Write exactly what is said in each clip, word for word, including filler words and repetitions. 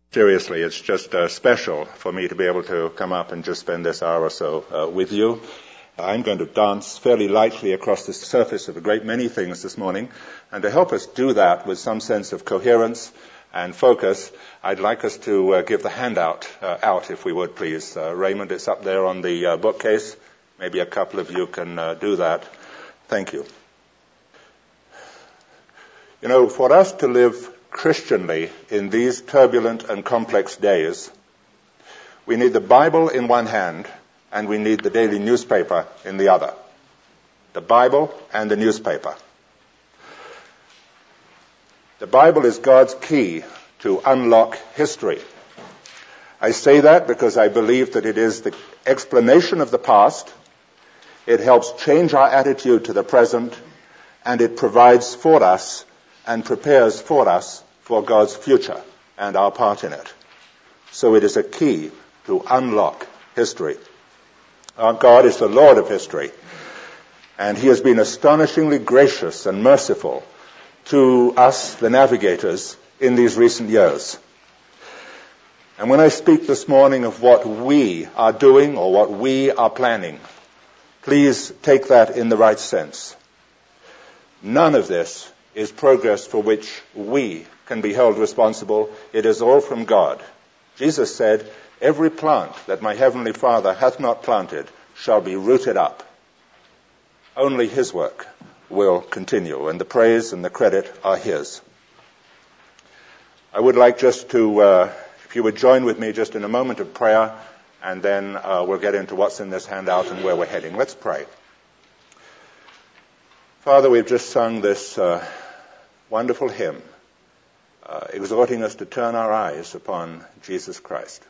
Seriously, it's just uh, special for me to be able to come up and just spend this hour or so uh, with you. I'm going to dance fairly lightly across the surface of a great many things this morning, and to help us do that with some sense of coherence and focus, I'd like us to uh, give the handout uh, out, if we would, please. Uh, Raymond, it's up there on the uh, bookcase. Maybe a couple of you can uh, do that. Thank you. You know, for us to live Christianly in these turbulent and complex days, we need the Bible in one hand and we need the daily newspaper in the other. The Bible and the newspaper. The Bible is God's key to unlock history. I say that because I believe that it is the explanation of the past, it helps change our attitude to the present, and it provides for us and prepares for us for God's future and our part in it. So it is a key to unlock history. Our God is the Lord of history, and He has been astonishingly gracious and merciful to us, the navigators, in these recent years. And when I speak this morning of what we are doing or what we are planning, please take that in the right sense. None of this is progress for which we can be held responsible. It is all from God. Jesus said, "Every plant that my heavenly Father hath not planted shall be rooted up." Only His work will continue, and the praise and the credit are His. I would like just to, uh, if you would join with me just in a moment of prayer, and then uh, we'll get into what's in this handout and where we're heading. Let's pray. Father, we've just sung this uh, wonderful hymn, uh, exhorting us to turn our eyes upon Jesus Christ.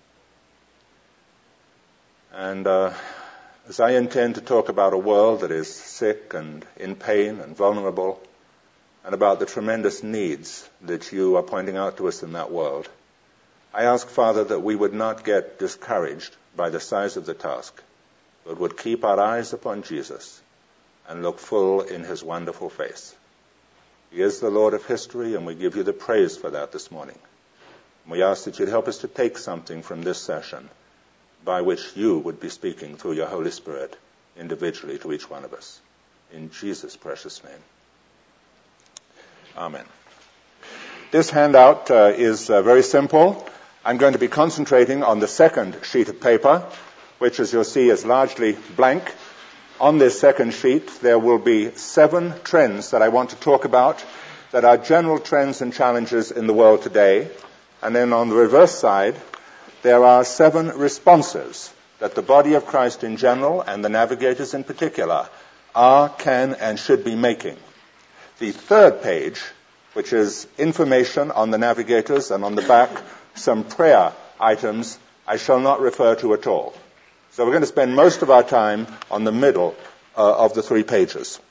And uh, as I intend to talk about a world that is sick and in pain and vulnerable, and about the tremendous needs that you are pointing out to us in that world, I ask, Father, that we would not get discouraged by the size of the task, but would keep our eyes upon Jesus and look full in His wonderful face. He is the Lord of history, and we give you the praise for that this morning. We ask that you'd help us to take something from this session by which you would be speaking through your Holy Spirit individually to each one of us. In Jesus' precious name. Amen. This handout uh, is uh, very simple. I'm going to be concentrating on the second sheet of paper, which, as you'll see, is largely blank. On this second sheet, there will be seven trends that I want to talk about that are general trends and challenges in the world today. And then on the reverse side, there are seven responses that the body of Christ in general and the navigators in particular are, can, and should be making. The third page, which is information on the navigators, and on the back, some prayer items, I shall not refer to at all. So we're going to spend most of our time on the middle uh, of the three pages.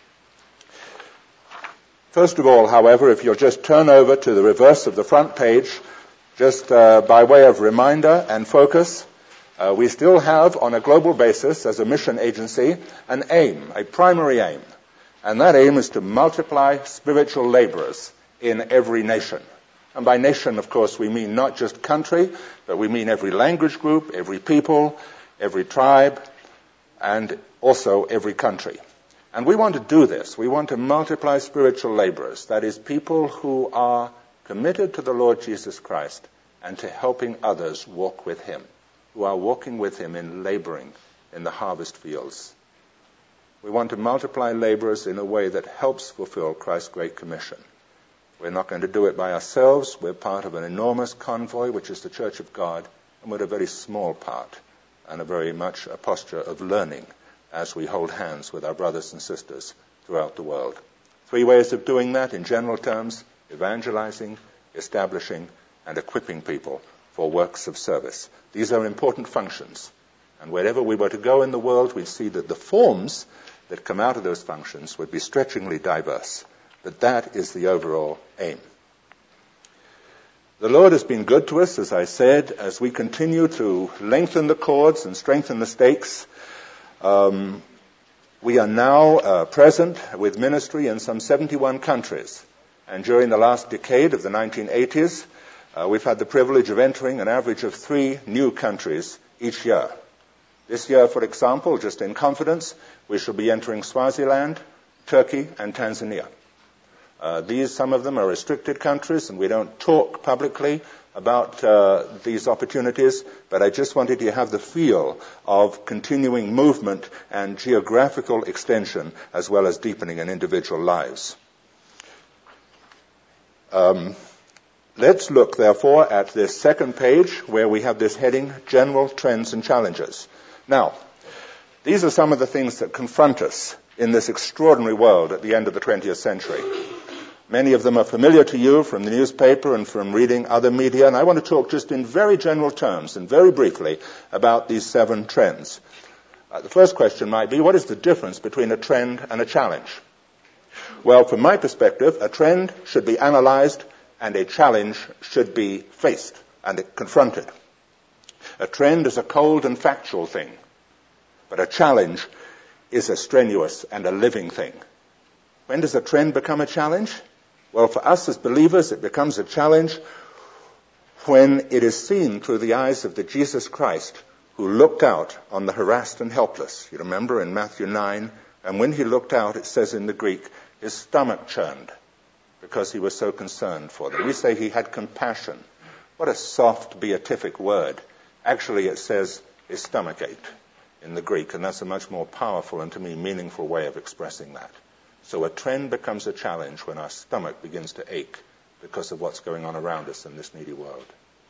First of all, however, if you'll just turn over to the reverse of the front page, just uh, by way of reminder and focus, uh, we still have, on a global basis, as a mission agency, an aim, a primary aim. And that aim is to multiply spiritual laborers in every nation. And by nation, of course, we mean not just country, but we mean every language group, every people, every tribe, and also every country. And we want to do this. We want to multiply spiritual laborers, that is, people who are committed to the Lord Jesus Christ and to helping others walk with Him, who are walking with Him in laboring in the harvest fields. We want to multiply laborers in a way that helps fulfill Christ's Great Commission. We're not going to do it by ourselves. We're part of an enormous convoy, which is the Church of God, and we're a very small part, and a very much a posture of learning as we hold hands with our brothers and sisters throughout the world. Three ways of doing that in general terms: evangelizing, establishing, and equipping people for works of service. These are important functions, and wherever we were to go in the world, we'd see that the forms that come out of those functions would be stretchingly diverse. But that is the overall aim. The Lord has been good to us, as I said, as we continue to lengthen the cords and strengthen the stakes. Um, we are now uh, present with ministry in some seventy-one countries. And during the last decade of the nineteen eighties, Uh, we've had the privilege of entering an average of three new countries each year. This year, for example, just in confidence, we shall be entering Swaziland, Turkey, and Tanzania. Uh, these, some of them are restricted countries, and we don't talk publicly about uh, these opportunities, but I just wanted you to have the feel of continuing movement and geographical extension, as well as deepening in individual lives. Um, let's look, therefore, at this second page, where we have this heading, General Trends and Challenges. Now, these are some of the things that confront us in this extraordinary world at the end of the twentieth century. Many of them are familiar to you from the newspaper and from reading other media, and I want to talk just in very general terms and very briefly about these seven trends. Uh, the first question might be, what is the difference between a trend and a challenge? Well, from my perspective, a trend should be analyzed and a challenge should be faced and confronted. A trend is a cold and factual thing, but a challenge is a strenuous and a living thing. When does a trend become a challenge? Well, for us as believers, it becomes a challenge when it is seen through the eyes of the Jesus Christ who looked out on the harassed and helpless. You remember in Matthew nine, and when he looked out, it says in the Greek, his stomach churned because he was so concerned for them. We say he had compassion. What a soft, beatific word. Actually, it says his stomach ached in the Greek, and that's a much more powerful and, to me, meaningful way of expressing that. So a trend becomes a challenge when our stomach begins to ache because of what's going on around us in this needy world.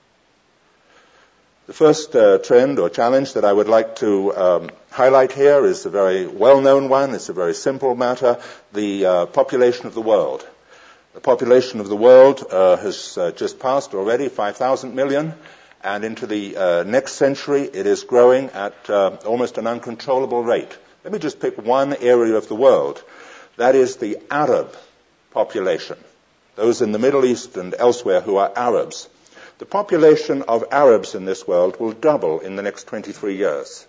The first uh, trend or challenge that I would like to um, highlight here is a very well-known one. It's a very simple matter, the uh, population of the world. The population of the world uh, has uh, just passed already five thousand million, and into the uh, next century it is growing at uh, almost an uncontrollable rate. Let me just pick one area of the world. That is the Arab population, those in the Middle East and elsewhere who are Arabs. The population of Arabs in this world will double in the next twenty-three years.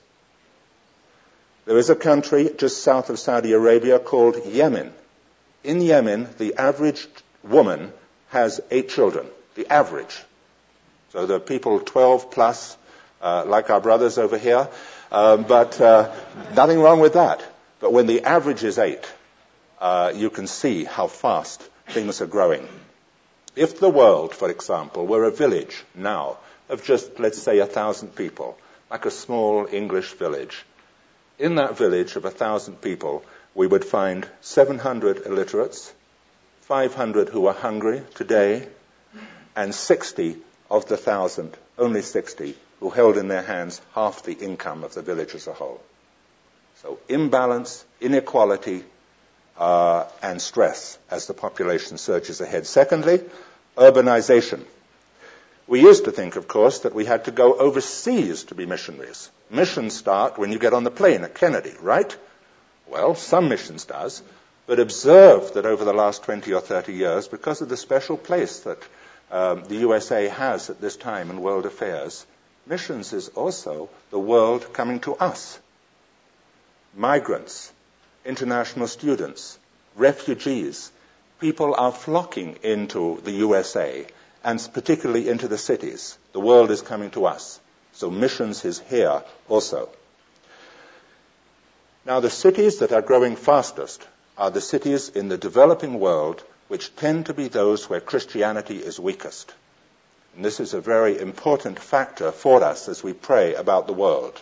There is a country just south of Saudi Arabia called Yemen. In Yemen, the average woman has eight children, the average. So there are people twelve plus, uh, like our brothers over here, um, but uh, nothing wrong with that. But when the average is eight, uh, you can see how fast things are growing. If the world, for example, were a village now of just, let's say, a thousand people, like a small English village, in that village of a thousand people, we would find seven hundred illiterates, five hundred who are hungry today, and sixty of the thousand, only sixty, who held in their hands half the income of the village as a whole. So imbalance, inequality, uh, and stress as the population surges ahead. Secondly, urbanization. We used to think, of course, that we had to go overseas to be missionaries. Missions start when you get on the plane at Kennedy, right? Well, some missions does, but observe that over the last twenty or thirty years, because of the special place that um, the U S A has at this time in world affairs, missions is also the world coming to us. Migrants, international students, refugees, people are flocking into the U S A, and particularly into the cities. The world is coming to us. So missions is here also. Now, the cities that are growing fastest are the cities in the developing world which tend to be those where Christianity is weakest. And this is a very important factor for us as we pray about the world.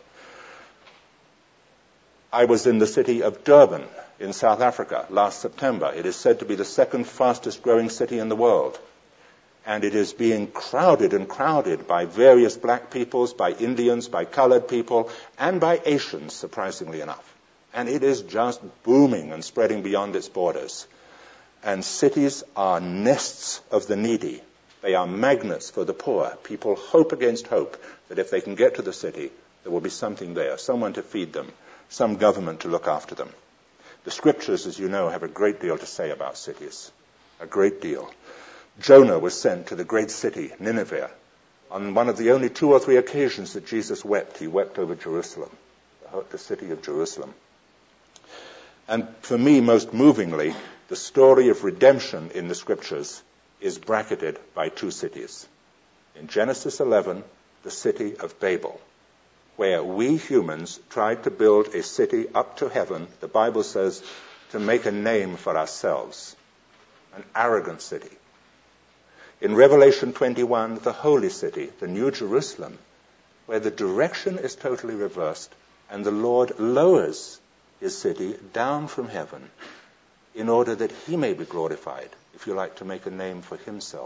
I was in the city of Durban in South Africa last September. It is said to be the second fastest growing city in the world. And it is being crowded and crowded by various black peoples, by Indians, by colored people, and by Asians, surprisingly enough. And it is just booming and spreading beyond its borders. And cities are nests of the needy. They are magnets for the poor. People hope against hope that if they can get to the city, there will be something there, someone to feed them, some government to look after them. The scriptures, as you know, have a great deal to say about cities, a great deal. Jonah was sent to the great city, Nineveh. On one of the only two or three occasions that Jesus wept, he wept over Jerusalem, the city of Jerusalem. And for me, most movingly, the story of redemption in the scriptures is bracketed by two cities. in Genesis eleven, the city of Babel, where we humans tried to build a city up to heaven, the Bible says, to make a name for ourselves, an arrogant city. In Revelation twenty-one, the holy city, the New Jerusalem, where the direction is totally reversed and the Lord lowers his city down from heaven in order that he may be glorified, if you like, to make a name for himself.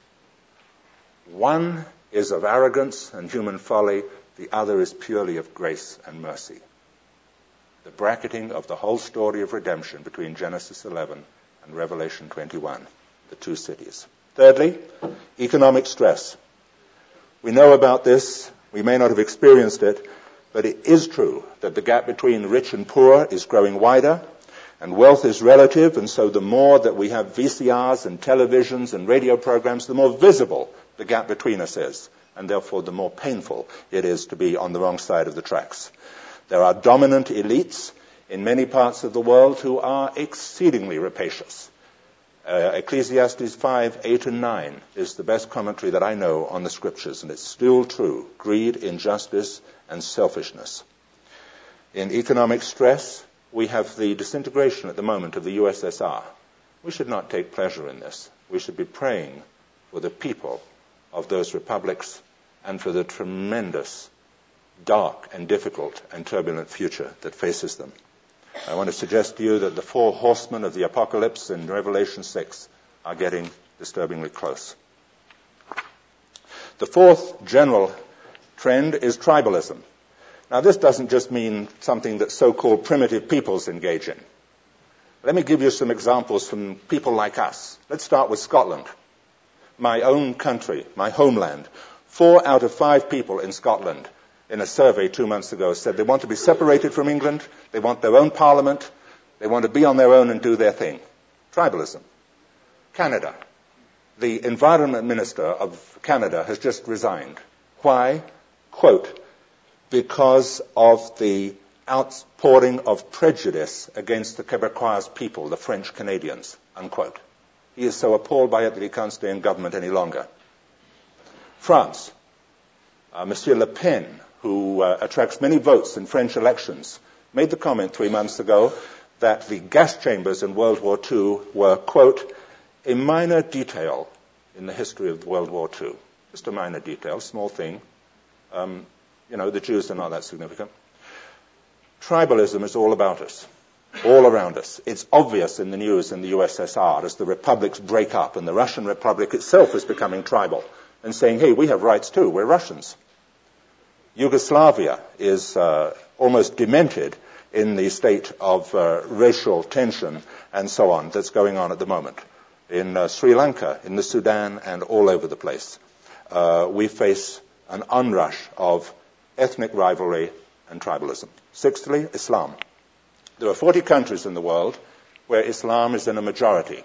One is of arrogance and human folly, the other is purely of grace and mercy. The bracketing of the whole story of redemption between Genesis eleven and Revelation twenty-one, the two cities. Thirdly, economic stress. We know about this. We may not have experienced it, but it is true that the gap between rich and poor is growing wider, and wealth is relative, and so the more that we have V C Rs and televisions and radio programs, the more visible the gap between us is, and therefore the more painful it is to be on the wrong side of the tracks. There are dominant elites in many parts of the world who are exceedingly rapacious. Uh, Ecclesiastes five, eight and nine is the best commentary that I know on the scriptures, and it's still true. Greed, injustice, and selfishness. In economic stress, we have the disintegration at the moment of the U S S R. We should not take pleasure in this. We should be praying for the people of those republics and for the tremendous, dark and difficult and turbulent future that faces them. I want to suggest to you that the four horsemen of the apocalypse in Revelation six are getting disturbingly close. The fourth general trend is tribalism. Now, this doesn't just mean something that so-called primitive peoples engage in. Let me give you some examples from people like us. Let's start with Scotland, my own country, my homeland. Four out of five people in Scotland in a survey two months ago said they want to be separated from England, they want their own parliament, they want to be on their own and do their thing. Tribalism. Canada. The environment minister of Canada has just resigned. Why? Quote, because of the outpouring of prejudice against the Quebecois people, the French Canadians, unquote. He is so appalled by it that he can't stay in government any longer. France. Uh, Monsieur Le Pen, who uh, attracts many votes in French elections, made the comment three months ago that the gas chambers in World War Two were, quote, a minor detail in the history of World War Two. Just a minor detail, small thing. Um, you know, the Jews are not that significant. Tribalism is all about us, all around us. It's obvious in the news in the U S S R as the republics break up, and the Russian Republic itself is becoming tribal and saying, hey, we have rights too, we're Russians. Yugoslavia is uh, almost demented in the state of uh, racial tension and so on that's going on at the moment. In uh, Sri Lanka, in the Sudan, and all over the place, uh, we face an onrush of ethnic rivalry and tribalism. Sixthly, Islam. There are forty countries in the world where Islam is in a majority.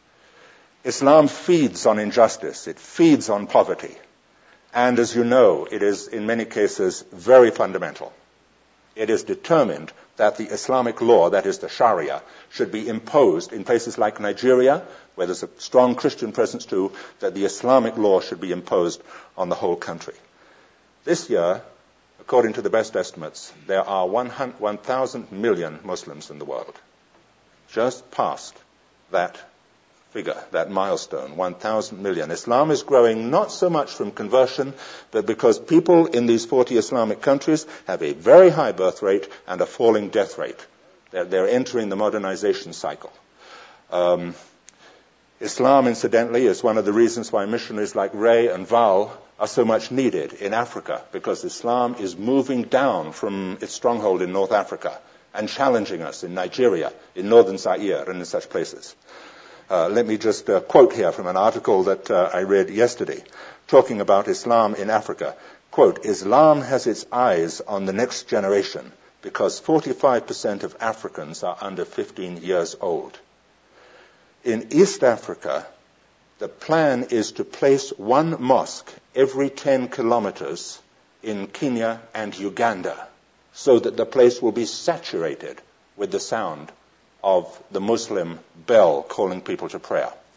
Islam feeds on injustice. It feeds on poverty. And as you know, it is in many cases very fundamental. It is determined that the Islamic law, that is the Sharia, should be imposed in places like Nigeria, where there's a strong Christian presence too, that the Islamic law should be imposed on the whole country. This year, according to the best estimates, there are one thousand million Muslims in the world. Just past that figure, that milestone, one thousand million. Islam is growing not so much from conversion, but because people in these forty Islamic countries have a very high birth rate and a falling death rate. They're, they're entering the modernization cycle. Um, Islam, incidentally, is one of the reasons why missionaries like Ray and Val are so much needed in Africa, because Islam is moving down from its stronghold in North Africa and challenging us in Nigeria, in northern Zaire, and in such places. Uh, let me just uh, quote here from an article that uh, I read yesterday, talking about Islam in Africa. Quote, Islam has its eyes on the next generation because forty-five percent of Africans are under fifteen years old. In East Africa, the plan is to place one mosque every ten kilometers in Kenya and Uganda, so that the place will be saturated with the sound of the Muslim bell calling people to prayer.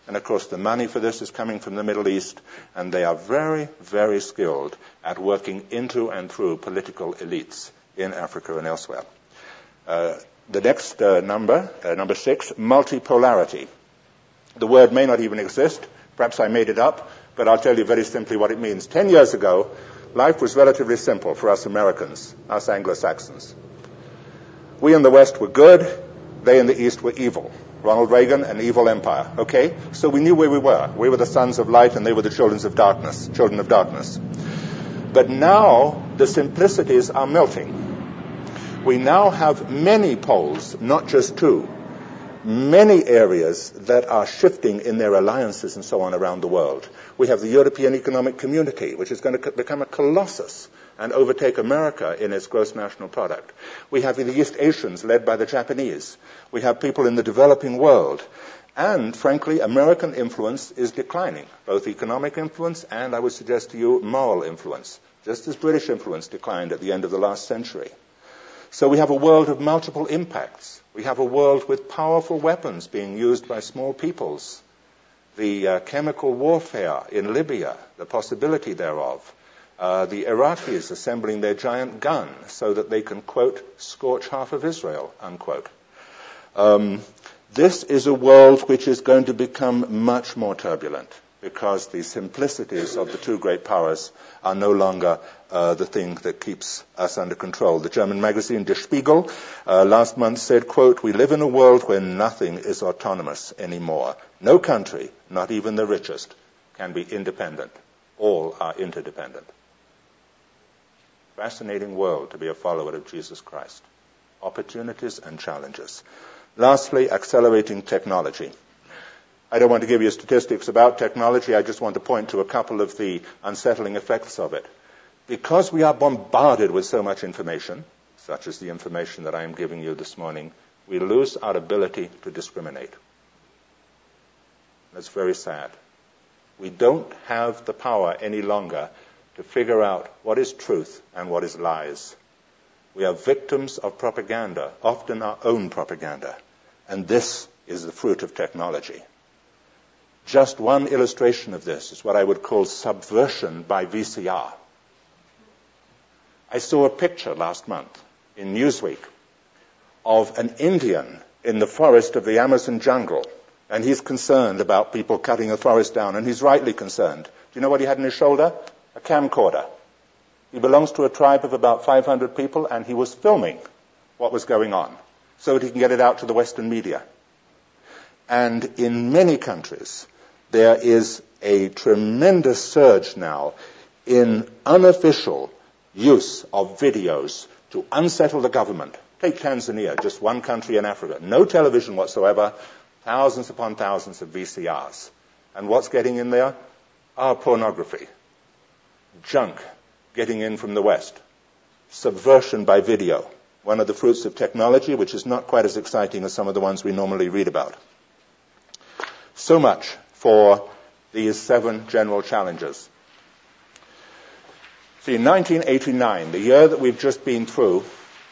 And of course, the money for this is coming from the Middle East, and they are very, very skilled at working into and through political elites in Africa and elsewhere. Uh, the next uh, number, uh, number six, multipolarity. The word may not even exist. Perhaps I made it up, but I'll tell you very simply what it means. Ten years ago, life was relatively simple for us Americans, us Anglo-Saxons. We in the West were good, they in the East were evil. Ronald Reagan, an evil empire, okay? So we knew where we were. We were the sons of light and they were the children of darkness, children of darkness. But now the simplicities are melting. We now have many poles, not just two. Many areas that are shifting in their alliances and so on around the world. We have the European Economic Community, which is going to become a colossus and overtake America in its gross national product. We have the East Asians led by the Japanese. We have people in the developing world. And, frankly, American influence is declining, both economic influence and, I would suggest to you, moral influence, just as British influence declined at the end of the last century. So we have a world of multiple impacts. We have a world with powerful weapons being used by small peoples. The uh, chemical warfare in Libya, the possibility thereof. Uh, the Iraqis assembling their giant gun so that they can, quote, scorch half of Israel, unquote. Um, this is a world which is going to become much more turbulent because the simplicities of the two great powers are no longer uh, the thing that keeps us under control. The German magazine Der Spiegel uh, last month said, quote, "We live in a world where nothing is autonomous anymore. No country, not even the richest, can be independent. All are interdependent." Fascinating world to be a follower of Jesus Christ. Opportunities and challenges. Lastly, accelerating technology. I don't want to give you statistics about technology. I just want to point to a couple of the unsettling effects of it. Because we are bombarded with so much information, such as the information that I am giving you this morning, we lose our ability to discriminate. That's very sad. We don't have the power any longer to figure out what is truth and what is lies. We are victims of propaganda, often our own propaganda. And this is the fruit of technology. Just one illustration of this is what I would call subversion by V C R. I saw a picture last month in Newsweek of an Indian in the forest of the Amazon jungle, and he's concerned about people cutting the forest down, and he's rightly concerned. Do you know what he had on his shoulder? A camcorder. He belongs to a tribe of about five hundred people, and he was filming what was going on so that he can get it out to the Western media. And in many countries, there is a tremendous surge now in unofficial use of videos to unsettle the government. Take Tanzania, just one country in Africa. No television whatsoever, thousands upon thousands of V C Rs. And what's getting in there? Our pornography. Junk getting in from the West. Subversion by video. One of the fruits of technology, which is not quite as exciting as some of the ones we normally read about. So much for these seven general challenges. See, in nineteen eighty-nine, the year that we've just been through,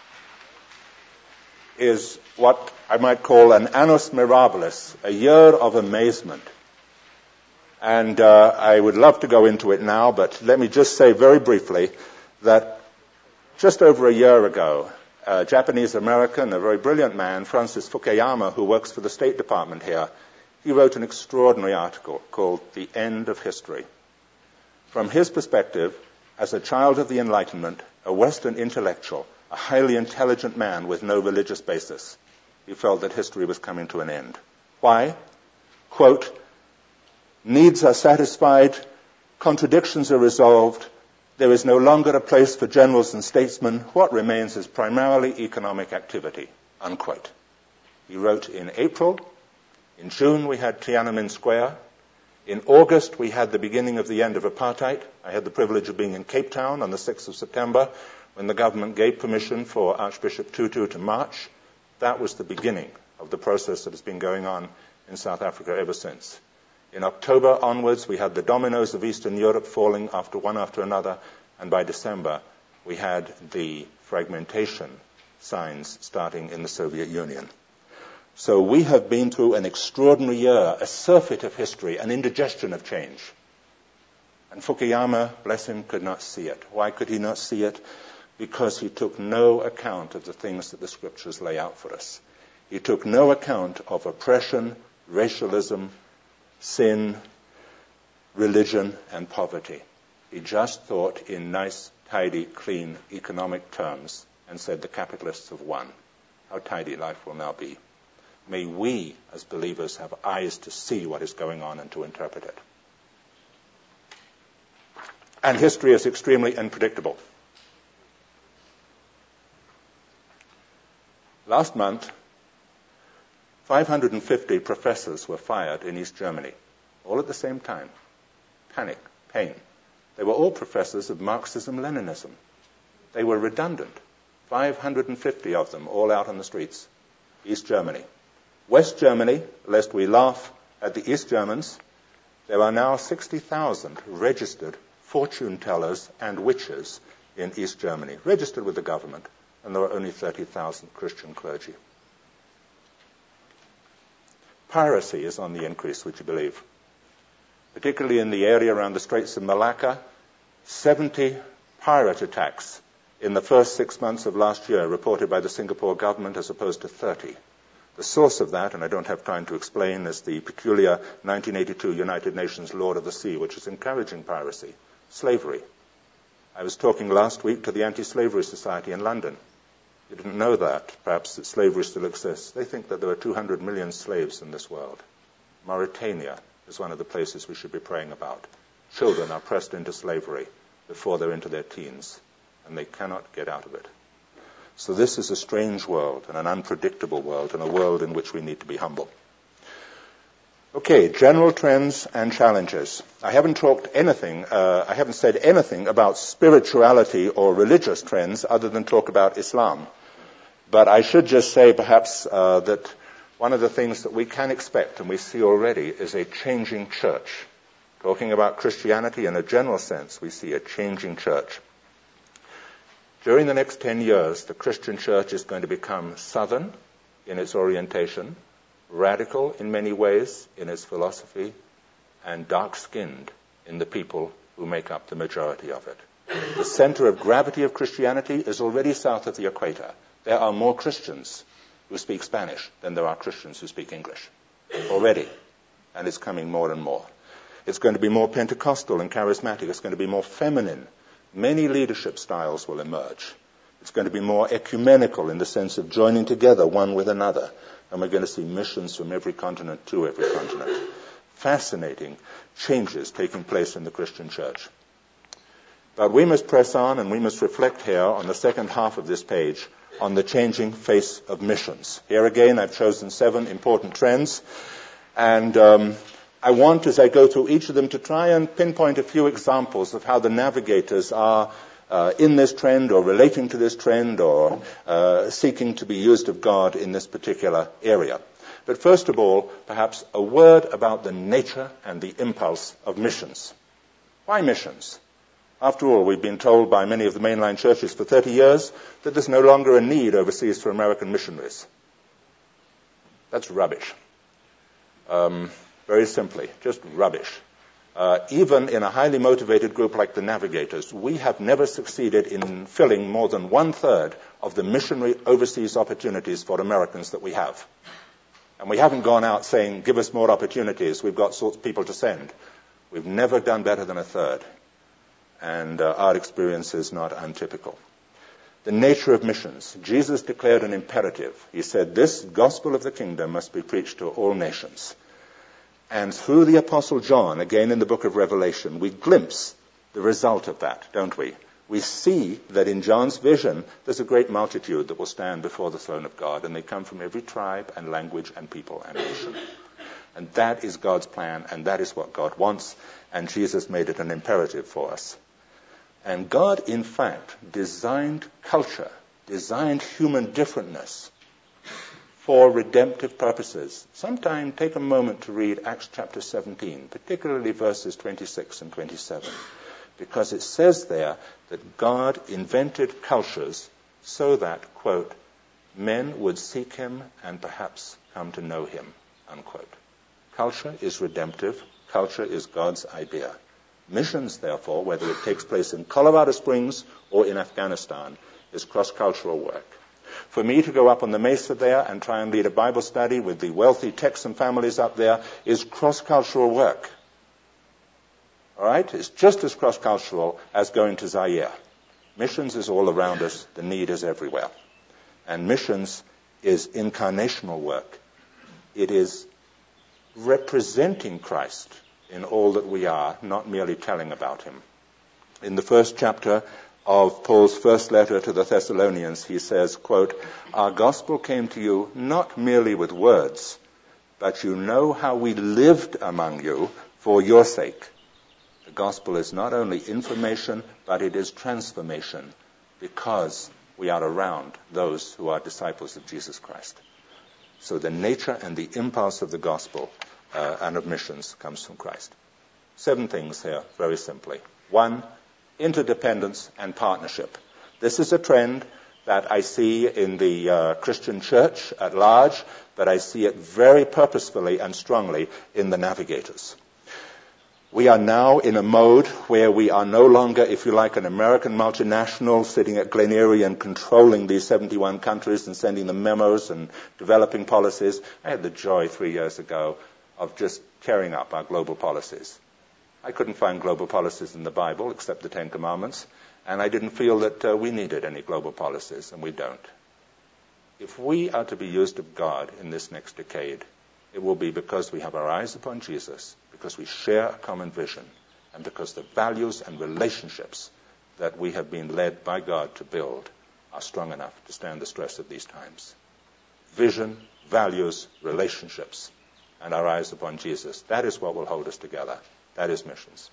is what I might call an annus mirabilis, a year of amazement. And uh, I would love to go into it now, but let me just say very briefly that just over a year ago, a Japanese-American, a very brilliant man, Francis Fukuyama, who works for the State Department here, he wrote an extraordinary article called The End of History. From his perspective, as a child of the Enlightenment, a Western intellectual, a highly intelligent man with no religious basis, he felt that history was coming to an end. Why? Quote, "Needs are satisfied, contradictions are resolved, there is no longer a place for generals and statesmen, what remains is primarily economic activity," unquote. He wrote in April. In June, we had Tiananmen Square. In August, we had the beginning of the end of apartheid. I had the privilege of being in Cape Town on the sixth of September when the government gave permission for Archbishop Tutu to march. That was the beginning of the process that has been going on in South Africa ever since. In October onwards, we had the dominoes of Eastern Europe falling after one after another, and by December, we had the fragmentation signs starting in the Soviet Union. So we have been through an extraordinary year, a surfeit of history, an indigestion of change. And Fukuyama, bless him, could not see it. Why could he not see it? Because he took no account of the things that the scriptures lay out for us. He took no account of oppression, racialism, sin, religion, and poverty. He just thought in nice, tidy, clean economic terms and said the capitalists have won. How tidy life will now be. May we, as believers, have eyes to see what is going on and to interpret it. And history is extremely unpredictable. Last month, five hundred fifty professors were fired in East Germany, all at the same time. Panic, pain. They were all professors of Marxism-Leninism. They were redundant. five hundred fifty of them, all out on the streets. East Germany. West Germany, lest we laugh at the East Germans, there are now sixty thousand registered fortune tellers and witches in East Germany, registered with the government, and there are only thirty thousand Christian clergy. Piracy is on the increase, would you believe? Particularly in the area around the Straits of Malacca, seventy pirate attacks in the first six months of last year reported by the Singapore government as opposed to thirty. The source of that, and I don't have time to explain, is the peculiar nineteen eighty-two United Nations Law of the Sea, which is encouraging piracy, slavery. I was talking last week to the Anti-Slavery Society in London. You didn't know that, perhaps, that slavery still exists. They think that there are two hundred million slaves in this world. Mauritania is one of the places we should be praying about. Children are pressed into slavery before they're into their teens, and they cannot get out of it. So this is a strange world and an unpredictable world and a world in which we need to be humble. Okay, general trends and challenges. I haven't talked anything, uh, I haven't said anything about spirituality or religious trends other than talk about Islam. But I should just say perhaps uh, that one of the things that we can expect and we see already is a changing church. Talking about Christianity in a general sense, we see a changing church. During the next ten years, the Christian church is going to become southern in its orientation, radical in many ways in its philosophy, and dark-skinned in the people who make up the majority of it. The center of gravity of Christianity is already south of the equator. There are more Christians who speak Spanish than there are Christians who speak English already, and it's coming more and more. It's going to be more Pentecostal and charismatic. It's going to be more feminine. Many leadership styles will emerge. It's going to be more ecumenical in the sense of joining together one with another. And we're going to see missions from every continent to every continent. Fascinating changes taking place in the Christian church. But we must press on and we must reflect here on the second half of this page on the changing face of missions. Here again, I've chosen seven important trends. And um, I want, as I go through each of them, to try and pinpoint a few examples of how the navigators are uh, in this trend or relating to this trend or uh, seeking to be used of God in this particular area. But first of all, perhaps a word about the nature and the impulse of missions. Why missions? After all, we've been told by many of the mainline churches for thirty years that there's no longer a need overseas for American missionaries. That's rubbish. Um, Very simply, just rubbish. Uh, even in a highly motivated group like the Navigators, we have never succeeded in filling more than one-third of the missionary overseas opportunities for Americans that we have. And we haven't gone out saying, give us more opportunities, we've got sorts of people to send. We've never done better than a third. And uh, our experience is not untypical. The nature of missions. Jesus declared an imperative. He said, this gospel of the kingdom must be preached to all nations. And through the Apostle John, again in the book of Revelation, we glimpse the result of that, don't we? We see that in John's vision, there's a great multitude that will stand before the throne of God, and they come from every tribe and language and people and nation. And that is God's plan, and that is what God wants, and Jesus made it an imperative for us. And God, in fact, designed culture, designed human differentness for redemptive purposes. Sometime take a moment to read Acts chapter seventeen, particularly verses twenty-six and twenty-seven, because it says there that God invented cultures so that, quote, men would seek him and perhaps come to know him, unquote. Culture is redemptive. Culture is God's idea. Missions, therefore, whether it takes place in Colorado Springs or in Afghanistan, is cross-cultural work. For me to go up on the mesa there and try and lead a Bible study with the wealthy Texan families up there is cross-cultural work. All right? It's just as cross-cultural as going to Zaire. Missions is all around us. The need is everywhere. And missions is incarnational work. It is representing Christ in all that we are, not merely telling about him. In the first chapter of Paul's first letter to the Thessalonians, he says, quote, "Our gospel came to you not merely with words, but you know how we lived among you for your sake." The gospel is not only information, but it is transformation, because we are around those who are disciples of Jesus Christ. So the nature and the impulse of the gospel uh, and of missions comes from Christ. Seven things here, very simply. One, interdependence and partnership. This is a trend that I see in the uh, Christian church at large, but I see it very purposefully and strongly in the Navigators. We are now in a mode where we are no longer, if you like, an American multinational sitting at Glen Erie and controlling these seventy-one countries and sending them memos and developing policies. I had the joy three years ago of just tearing up our global policies. I couldn't find global policies in the Bible except the Ten Commandments, and I didn't feel that uh, we needed any global policies, and we don't. If we are to be used of God in this next decade, it will be because we have our eyes upon Jesus, because we share a common vision, and because the values and relationships that we have been led by God to build are strong enough to stand the stress of these times. Vision, values, relationships, and our eyes upon Jesus. That is what will hold us together. That is missions.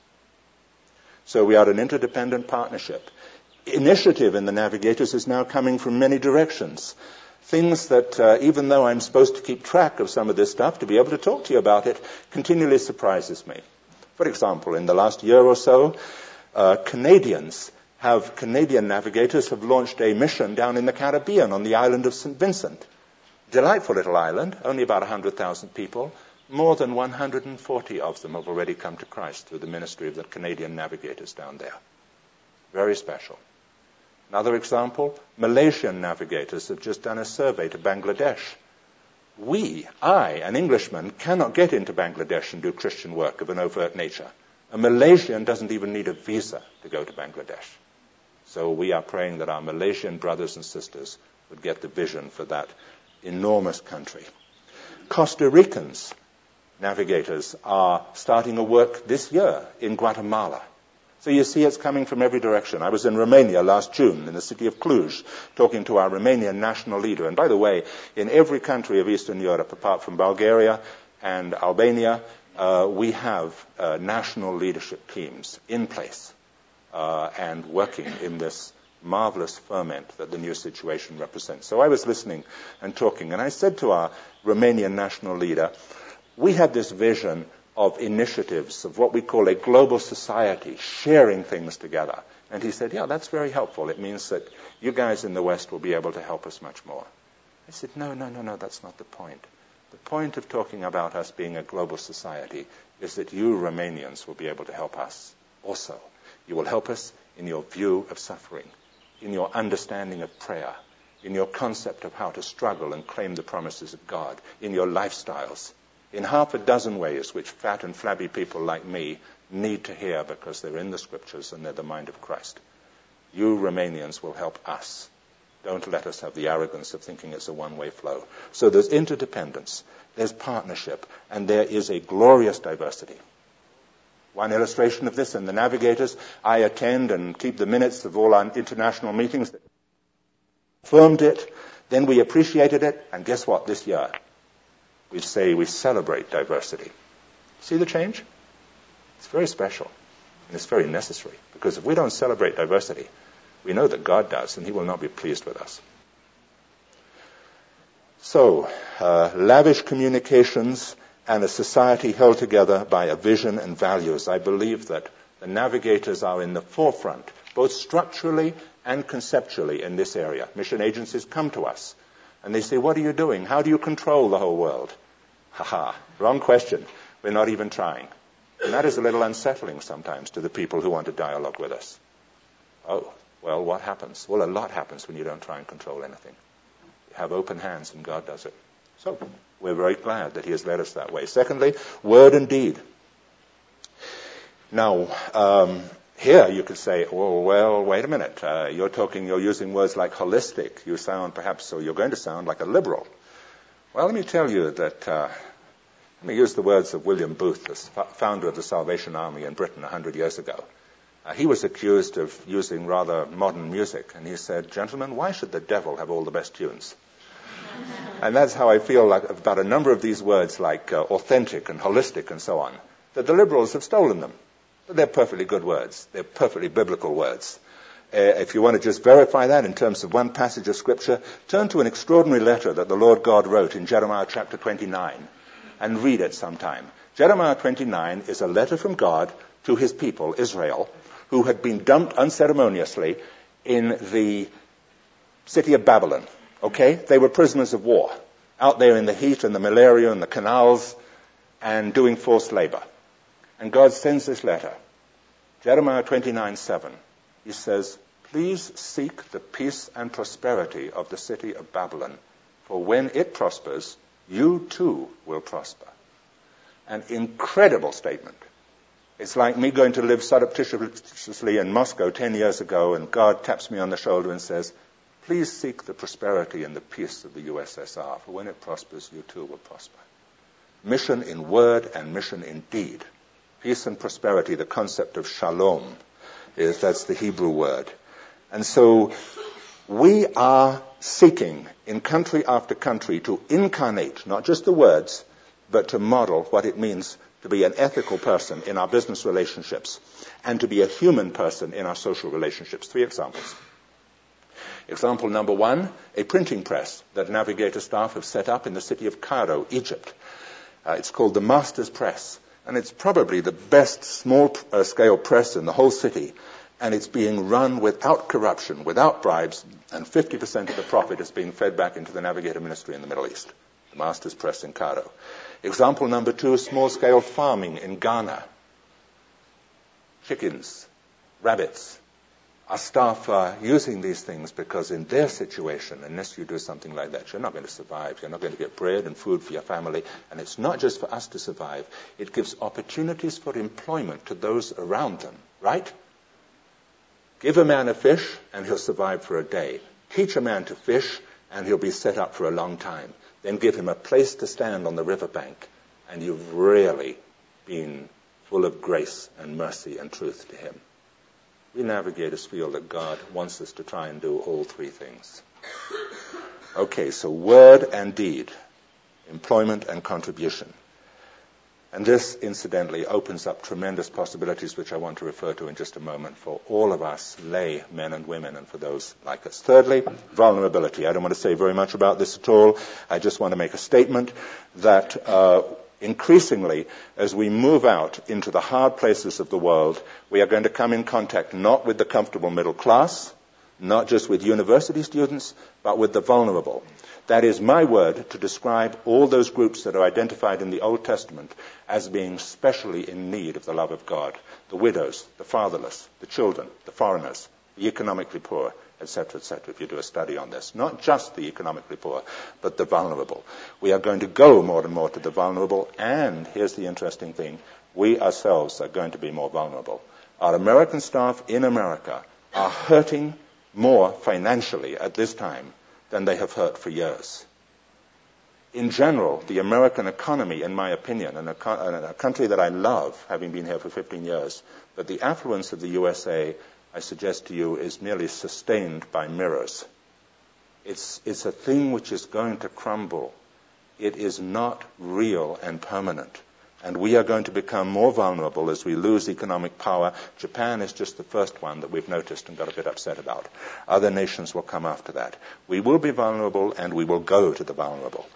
So we are an interdependent partnership. Initiative in the Navigators is now coming from many directions. Things that, uh, even though I'm supposed to keep track of some of this stuff, to be able to talk to you about it continually surprises me. For example, in the last year or so, uh, Canadians have, Canadian Navigators have launched a mission down in the Caribbean on the island of Saint Vincent. Delightful little island, only about one hundred thousand people. More than one hundred forty of them have already come to Christ through the ministry of the Canadian Navigators down there. Very special. Another example, Malaysian Navigators have just done a survey to Bangladesh. We, I, an Englishman, cannot get into Bangladesh and do Christian work of an overt nature. A Malaysian doesn't even need a visa to go to Bangladesh. So we are praying that our Malaysian brothers and sisters would get the vision for that enormous country. Costa Ricans Navigators are starting a work this year in Guatemala. So you see it's coming from every direction. I was in Romania last June in the city of Cluj talking to our Romanian national leader. And by the way, in every country of Eastern Europe, apart from Bulgaria and Albania, uh, we have uh, national leadership teams in place uh, and working in this marvelous ferment that the new situation represents. So I was listening and talking, and I said to our Romanian national leader, we have this vision of initiatives, of what we call a global society, sharing things together. And he said, yeah, that's very helpful. It means that you guys in the West will be able to help us much more. I said, no, no, no, no, that's not the point. The point of talking about us being a global society is that you Romanians will be able to help us also. You will help us in your view of suffering, in your understanding of prayer, in your concept of how to struggle and claim the promises of God, in your lifestyles, in half a dozen ways which fat and flabby people like me need to hear because they're in the scriptures and they're the mind of Christ. You Romanians will help us. Don't let us have the arrogance of thinking it's a one-way flow. So there's interdependence, there's partnership, and there is a glorious diversity. One illustration of this in the Navigators, I attend and keep the minutes of all our international meetings that affirmed it, then we appreciated it, and guess what, this year? We say we celebrate diversity. See the change? It's very special, and it's very necessary, because if we don't celebrate diversity, we know that God does, and he will not be pleased with us. So, uh, lavish communications and a society held together by a vision and values. I believe that the Navigators are in the forefront, both structurally and conceptually in this area. Mission agencies come to us And they say, what are you doing? How do you control the whole world? Ha ha, wrong question. We're not even trying. And that is a little unsettling sometimes to the people who want to dialogue with us. Oh, well, what happens? Well, a lot happens when you don't try and control anything. You have open hands and God does it. So, we're very glad that he has led us that way. Secondly, word and deed. Now, um, here you could say, oh, well, wait a minute. Uh, you're talking, you're using words like holistic. You sound perhaps, or you're going to sound like a liberal. Well, let me tell you that, uh, let me use the words of William Booth, the founder of the Salvation Army in Britain a hundred years ago. Uh, he was accused of using rather modern music, and he said, gentlemen, why should the devil have all the best tunes? And that's how I feel like about a number of these words like uh, authentic and holistic and so on, that the liberals have stolen them. But they're perfectly good words. They're perfectly biblical words. Uh, if you want to just verify that in terms of one passage of Scripture, turn to an extraordinary letter that the Lord God wrote in Jeremiah chapter twenty-nine and read it sometime. Jeremiah twenty-nine is a letter from God to his people, Israel, who had been dumped unceremoniously in the city of Babylon. Okay? They were prisoners of war, out there in the heat and the malaria and the canals and doing forced labor. And God sends this letter. Jeremiah twenty-nine seven. He says, please seek the peace and prosperity of the city of Babylon, for when it prospers, you too will prosper. An incredible statement. It's like me going to live surreptitiously in Moscow ten years ago, and God taps me on the shoulder and says, please seek the prosperity and the peace of the U S S R, for when it prospers, you too will prosper. Mission in word and mission in deed. Peace and prosperity, the concept of shalom, is that's the Hebrew word. And so we are seeking in country after country to incarnate, not just the words, but to model what it means to be an ethical person in our business relationships and to be a human person in our social relationships. Three examples. Example number one, a printing press that Navigator staff have set up in the city of Cairo, Egypt. Uh, it's called the Master's Press. And it's probably the best small-scale press in the whole city. And it's being run without corruption, without bribes, and fifty percent of the profit is being fed back into the Navigator ministry in the Middle East. The Master's Press in Cairo. Example number two, small-scale farming in Ghana. Chickens, rabbits. Our staff are using these things because in their situation, unless you do something like that, you're not going to survive. You're not going to get bread and food for your family. And it's not just for us to survive. It gives opportunities for employment to those around them, right? Give a man a fish and he'll survive for a day. Teach a man to fish and he'll be set up for a long time. Then give him a place to stand on the riverbank and you've really been full of grace and mercy and truth to him. We navigators feel that God wants us to try and do all three things. Okay, so word and deed, employment and contribution. And this, incidentally, opens up tremendous possibilities, which I want to refer to in just a moment, for all of us lay men and women and for those like us. Thirdly, vulnerability. I don't want to say very much about this at all. I just want to make a statement that uh, increasingly, as we move out into the hard places of the world, we are going to come in contact not with the comfortable middle class, not just with university students, but with the vulnerable. That is my word to describe all those groups that are identified in the Old Testament as being specially in need of the love of God. The widows, the fatherless, the children, the foreigners, the economically poor, et cetera, et cetera, if you do a study on this. Not just the economically poor, but the vulnerable. We are going to go more and more to the vulnerable, and here's the interesting thing, we ourselves are going to be more vulnerable. Our American staff in America are hurting more financially at this time than they have hurt for years. In general, the American economy, in my opinion, and a, and a country that I love, having been here for fifteen years, but the affluence of the U S A, I suggest to you, is merely sustained by mirrors. It's, it's a thing which is going to crumble. It is not real and permanent. And we are going to become more vulnerable as we lose economic power. Japan is just the first one that we've noticed and got a bit upset about. Other nations will come after that. We will be vulnerable and we will go to the vulnerable.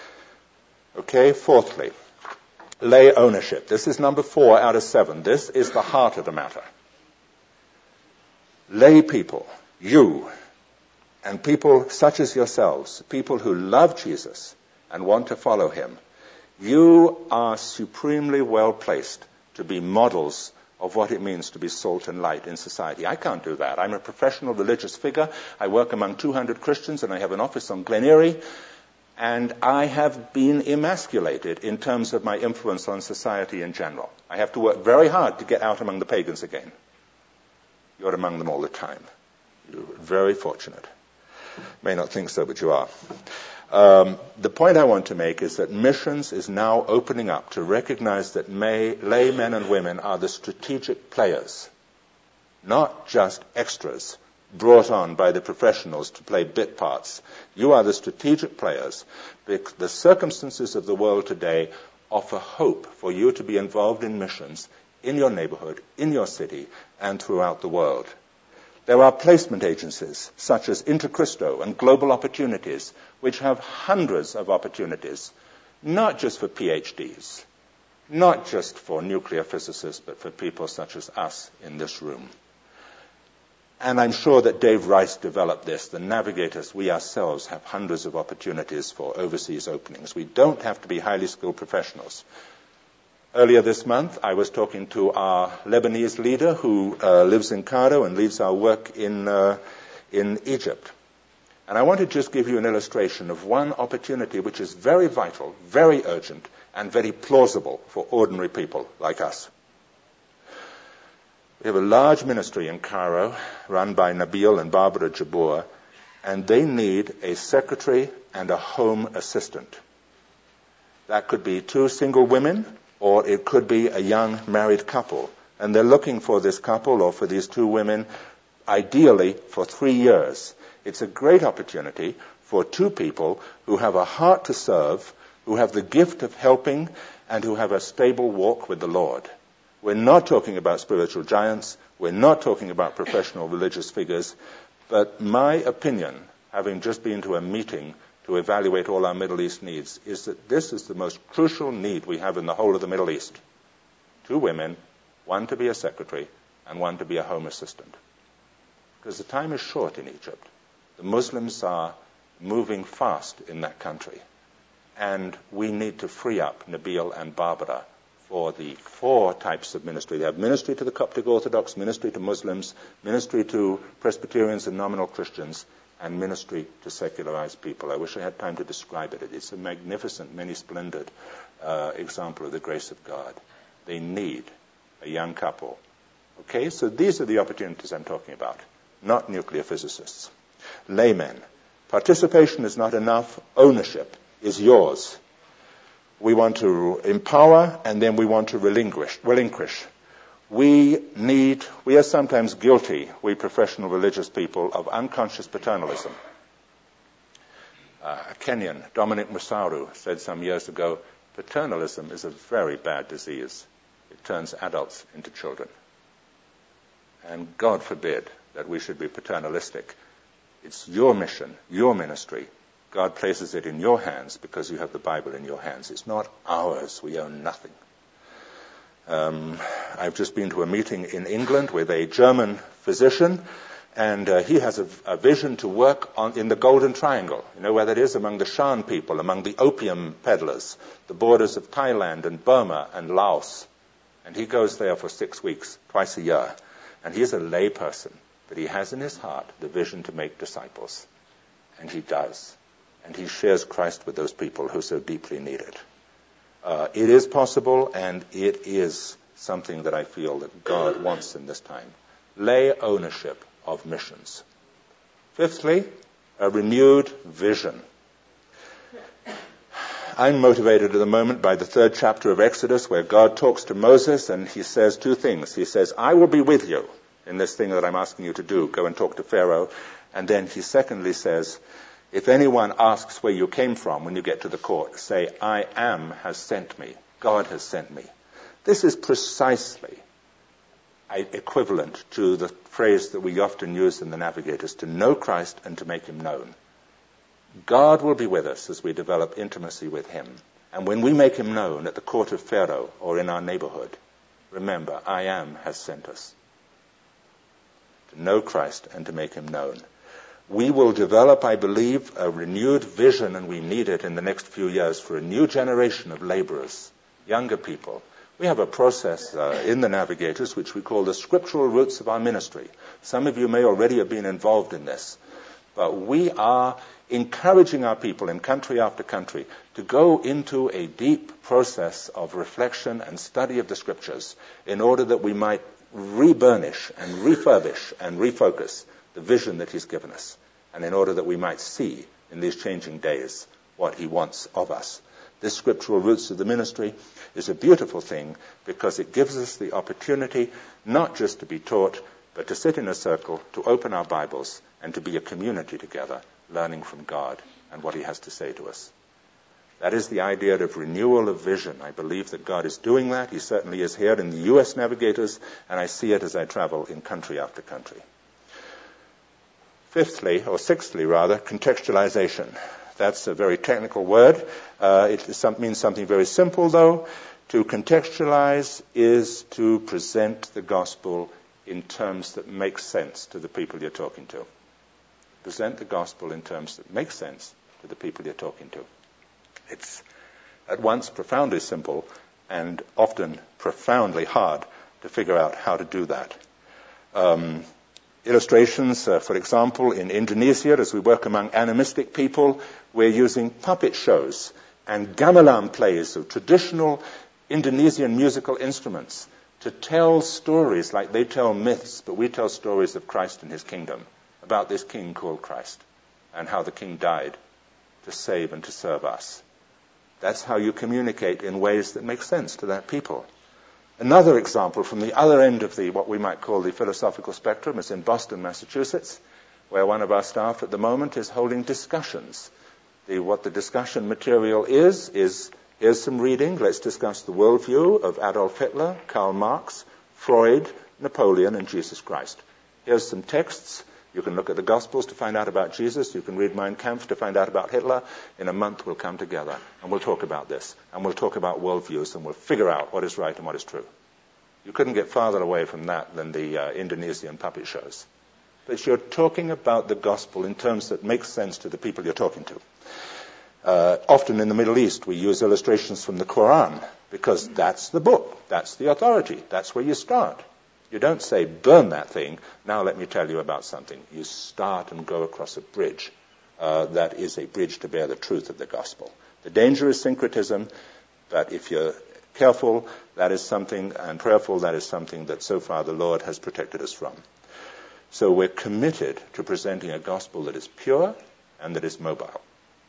Okay, fourthly, lay ownership. This is number four out of seven. This is the heart of the matter. Lay people, you and people such as yourselves, people who love Jesus and want to follow him, you are supremely well placed to be models of what it means to be salt and light in society. I can't do that. I'm a professional religious figure. I work among two hundred Christians, and I have an office on Glen Eyrie, and I have been emasculated in terms of my influence on society in general. I have to work very hard to get out among the pagans again. You're among them all the time. You're very fortunate. May not think so, but you are. Um, the point I want to make is that missions is now opening up to recognize that may, lay men and women are the strategic players, not just extras brought on by the professionals to play bit parts. You are the strategic players. The circumstances of the world today offer hope for you to be involved in missions in your neighborhood, in your city, and throughout the world. There are placement agencies such as Interchristo and Global Opportunities, which have hundreds of opportunities, not just for PhDs, not just for nuclear physicists, but for people such as us in this room. And I'm sure that Dave Rice developed this. The Navigators, we ourselves have hundreds of opportunities for overseas openings. We don't have to be highly skilled professionals. Earlier this month, I was talking to our Lebanese leader who uh, lives in Cairo and leads our work in, uh, in Egypt. And I want to just give you an illustration of one opportunity which is very vital, very urgent, and very plausible for ordinary people like us. We have a large ministry in Cairo run by Nabil and Barbara Jabbour, and they need a secretary and a home assistant. That could be two single women, or it could be a young married couple. And they're looking for this couple or for these two women, ideally for three years. It's a great opportunity for two people who have a heart to serve, who have the gift of helping, and who have a stable walk with the Lord. We're not talking about spiritual giants. We're not talking about professional religious figures. But my opinion, having just been to a meeting to evaluate all our Middle East needs, is that this is the most crucial need we have in the whole of the Middle East. Two women, one to be a secretary and one to be a home assistant. Because the time is short in Egypt. The Muslims are moving fast in that country. And we need to free up Nabil and Barbara for the four types of ministry. They have ministry to the Coptic Orthodox, ministry to Muslims, ministry to Presbyterians and nominal Christians, and ministry to secularized people. I wish I had time to describe it. It's a magnificent, many-splendid uh, example of the grace of God. They need a young couple. Okay, so these are the opportunities I'm talking about, not nuclear physicists. Laymen. Participation is not enough. Ownership is yours. We want to empower, and then we want to relinquish. relinquish. We need, we are sometimes guilty, we professional religious people, of unconscious paternalism. Uh, a Kenyan, Dominic Musaru, said some years ago, paternalism is a very bad disease. It turns adults into children. And God forbid that we should be paternalistic. It's your mission, your ministry. God places it in your hands because you have the Bible in your hands. It's not ours. We own nothing. Um, I've just been to a meeting in England with a German physician, and uh, he has a, a vision to work on, in the Golden Triangle. You know where that is? Among the Shan people, among the opium peddlers, the borders of Thailand and Burma and Laos. And he goes there for six weeks, twice a year. And he is a lay person, but he has in his heart the vision to make disciples. And he does. And he shares Christ with those people who so deeply need it. Uh, it is possible, and it is something that I feel that God wants in this time. Lay ownership of missions. Fifthly, a renewed vision. I'm motivated at the moment by the third chapter of Exodus, where God talks to Moses, and he says two things. He says, I will be with you in this thing that I'm asking you to do. Go and talk to Pharaoh. And then he secondly says, if anyone asks where you came from when you get to the court, say, I am has sent me. God has sent me. This is precisely equivalent to the phrase that we often use in the Navigators, to know Christ and to make him known. God will be with us as we develop intimacy with him. And when we make him known at the court of Pharaoh or in our neighborhood, remember, I am has sent us. To know Christ and to make him known. we will develop, I believe, a renewed vision, and we need it in the next few years, for a new generation of laborers, younger people. We have a process uh, in the Navigators which we call the scriptural roots of our ministry. Some of you may already have been involved in this, but we are encouraging our people in country after country to go into a deep process of reflection and study of the Scriptures in order that we might reburnish and refurbish and refocus the vision that he's given us, and in order that we might see in these changing days what he wants of us. This scriptural roots of the ministry is a beautiful thing because it gives us the opportunity not just to be taught, but to sit in a circle, to open our Bibles, and to be a community together, learning from God and what he has to say to us. That is the idea of renewal of vision. I believe that God is doing that. He certainly is here in the U S Navigators, and I see it as I travel in country after country. Fifthly, or sixthly rather, contextualization. That's a very technical word. Uh, it is some, means something very simple, though. To contextualize is to present the gospel in terms that make sense to the people you're talking to. Present the gospel in terms that make sense to the people you're talking to. It's at once profoundly simple and often profoundly hard to figure out how to do that. Um, illustrations, uh, for example, in Indonesia, as we work among animistic people, we're using puppet shows and gamelan plays of traditional Indonesian musical instruments to tell stories like they tell myths, but we tell stories of Christ and his kingdom, about this king called Christ, and how the king died to save and to serve us. That's how you communicate in ways that make sense to that people. Another example from the other end of the what we might call the philosophical spectrum is in Boston, Massachusetts, where one of our staff at the moment is holding discussions. The, what the discussion material is, is here's some reading. Let's discuss the worldview of Adolf Hitler, Karl Marx, Freud, Napoleon, and Jesus Christ. Here's some texts. You can look at the Gospels to find out about Jesus. You can read Mein Kampf to find out about Hitler. In a month, we'll come together, and we'll talk about this. And we'll talk about worldviews, and we'll figure out what is right and what is true. You couldn't get farther away from that than the uh, Indonesian puppet shows. But you're talking about the Gospel in terms that make sense to the people you're talking to. Uh, often in the Middle East, we use illustrations from the Quran, because that's the book, that's the authority, that's where you start. You don't say, burn that thing, now let me tell you about something. You start and go across a bridge uh, that is a bridge to bear the truth of the gospel. The danger is syncretism, but if you're careful, that is something, and prayerful, that is something that so far the Lord has protected us from. So we're committed to presenting a gospel that is pure and that is mobile.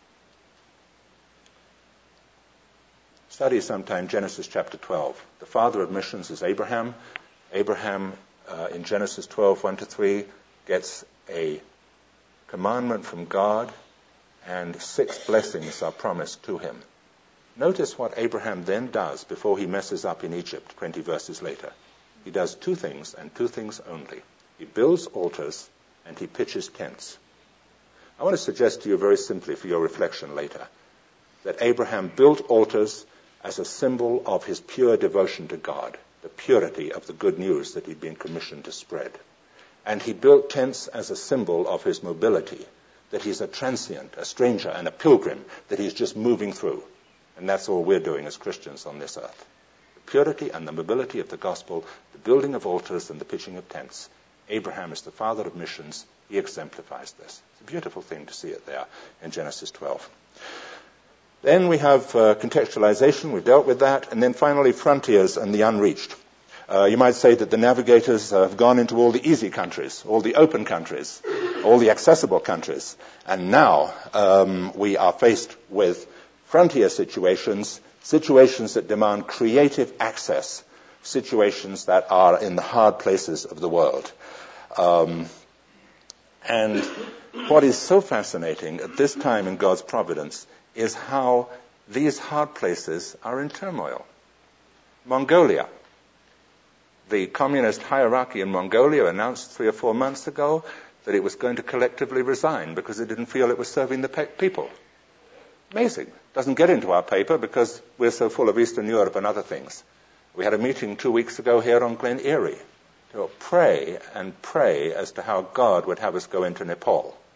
Study sometime Genesis chapter twelve. The father of missions is Abraham. Abraham, uh, in Genesis twelve, one to three, gets a commandment from God, and six blessings are promised to him. Notice what Abraham then does before he messes up in Egypt, twenty verses later. He does two things, and two things only. He builds altars, and he pitches tents. I want to suggest to you very simply for your reflection later, that Abraham built altars as a symbol of his pure devotion to God, the purity of the good news that he'd been commissioned to spread. And he built tents as a symbol of his mobility, that he's a transient, a stranger, and a pilgrim, that he's just moving through. And that's all we're doing as Christians on this earth. The purity and the mobility of the gospel, the building of altars and the pitching of tents. Abraham is the father of missions. He exemplifies this. It's a beautiful thing to see it there in Genesis twelve. Then we have uh, contextualization, we've dealt with that, and then finally frontiers and the unreached. Uh, you might say that the navigators uh, have gone into all the easy countries, all the open countries, all the accessible countries, and now um, we are faced with frontier situations, situations that demand creative access, situations that are in the hard places of the world. Um, and what is so fascinating at this time in God's providence is how these hard places are in turmoil. Mongolia. The communist hierarchy in Mongolia announced three or four months ago that it was going to collectively resign because it didn't feel it was serving the pe- people. Amazing. Doesn't get into our paper because we're so full of Eastern Europe and other things. We had a meeting two weeks ago here on Glen Erie to pray and pray as to how God would have us go into Nepal.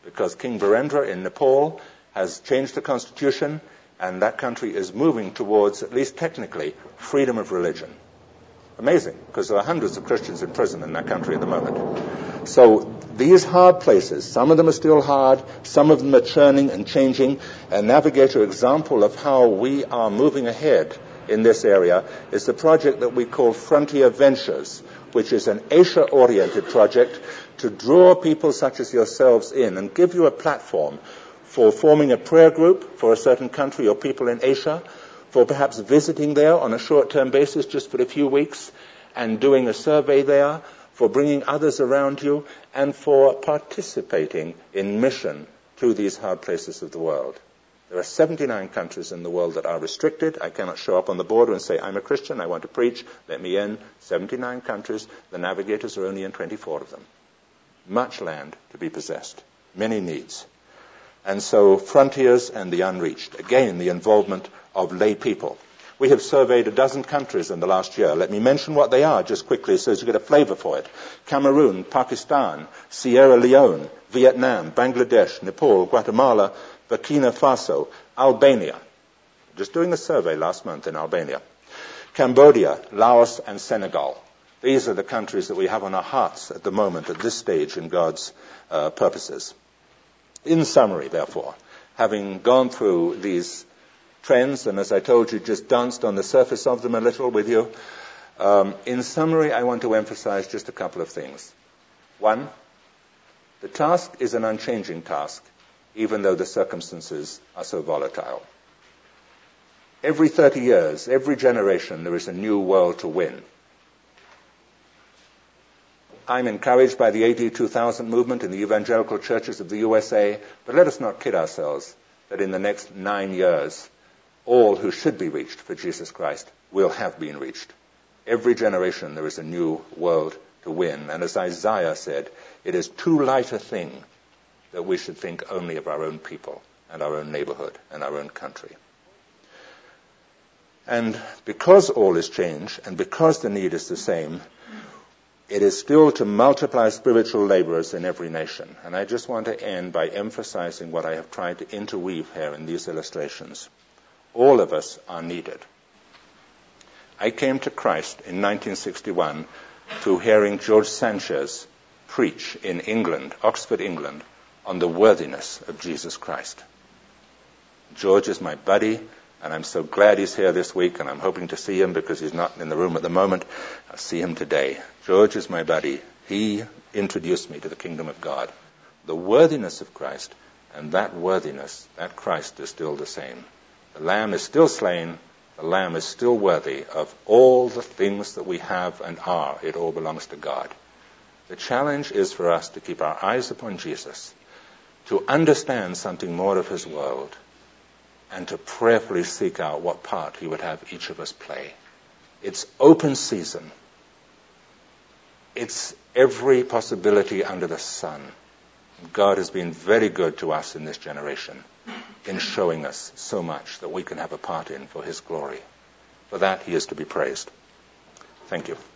because King Virendra in Nepal has changed the constitution, and that country is moving towards, at least technically, freedom of religion. Amazing, because there are hundreds of Christians in prison in that country at the moment. So these hard places, some of them are still hard, some of them are churning and changing. A Navigator example of how we are moving ahead in this area is the project that we call Frontier Ventures, which is an Asia-oriented project to draw people such as yourselves in and give you a platform for forming a prayer group for a certain country or people in Asia, for perhaps visiting there on a short-term basis just for a few weeks and doing a survey there, for bringing others around you, and for participating in mission to these hard places of the world. There are seventy-nine countries in the world that are restricted. I cannot show up on the border and say, I'm a Christian, I want to preach, let me in. seventy-nine countries. The Navigators are only in twenty-four of them. Much land to be possessed. Many needs. And so frontiers and the unreached. Again, the involvement of lay people. We have surveyed a dozen countries in the last year. Let me mention what they are just quickly so as you get a flavor for it. Cameroon, Pakistan, Sierra Leone, Vietnam, Bangladesh, Nepal, Guatemala, Burkina Faso, Albania. Just doing a survey last month in Albania. Cambodia, Laos, and Senegal. These are the countries that we have on our hearts at the moment, at this stage in God's uh, purposes. In summary, therefore, having gone through these trends, and as I told you, just danced on the surface of them a little with you, um, in summary, I want to emphasize just a couple of things. One, the task is an unchanging task, even though the circumstances are so volatile. Every thirty years, every generation, there is a new world to win. I'm encouraged by the A D two thousand movement in the evangelical churches of the U S A, but let us not kid ourselves that in the next nine years, all who should be reached for Jesus Christ will have been reached. Every generation there is a new world to win. And as Isaiah said, it is too light a thing that we should think only of our own people and our own neighborhood and our own country. And because all is change and because the need is the same, it is still to multiply spiritual laborers in every nation. And I just want to end by emphasizing what I have tried to interweave here in these illustrations. All of us are needed. I came to Christ in nineteen sixty-one through hearing George Sanchez preach in England, Oxford, England, on the worthiness of Jesus Christ. George is my buddy, and I'm so glad he's here this week, and I'm hoping to see him because he's not in the room at the moment. I'll see him today. George is my buddy. He introduced me to the kingdom of God. The worthiness of Christ, and that worthiness, that Christ is still the same. The Lamb is still slain. The Lamb is still worthy of all the things that we have and are. It all belongs to God. The challenge is for us to keep our eyes upon Jesus, to understand something more of his world, and to prayerfully seek out what part he would have each of us play. It's open season. It's every possibility under the sun. God has been very good to us in this generation in showing us so much that we can have a part in for his glory. For that, he is to be praised. Thank you.